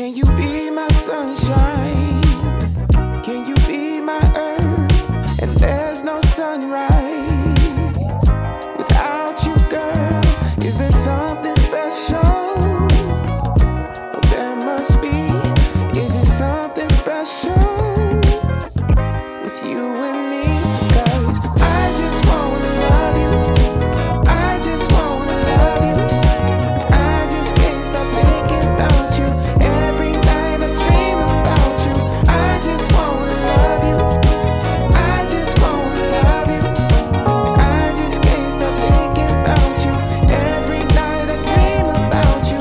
Can you be my sunshine? Can you be my earth? And there's no sunrise without you, girl. Is there something special? Oh, there must be. Is it something special with you and me? 'Cause I just wanna love you. I just wanna love you. I just can't stop thinking about you. Every night I dream about you. I just wanna love you. I just wanna love you. I just can't stop thinking about you. Every night I dream about you.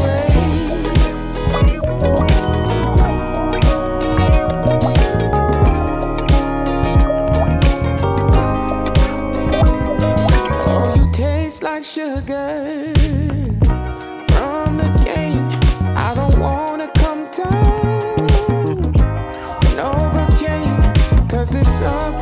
Oh, you taste like sugar from the cane. I don't wanna come down and overcame. 'Cause there's something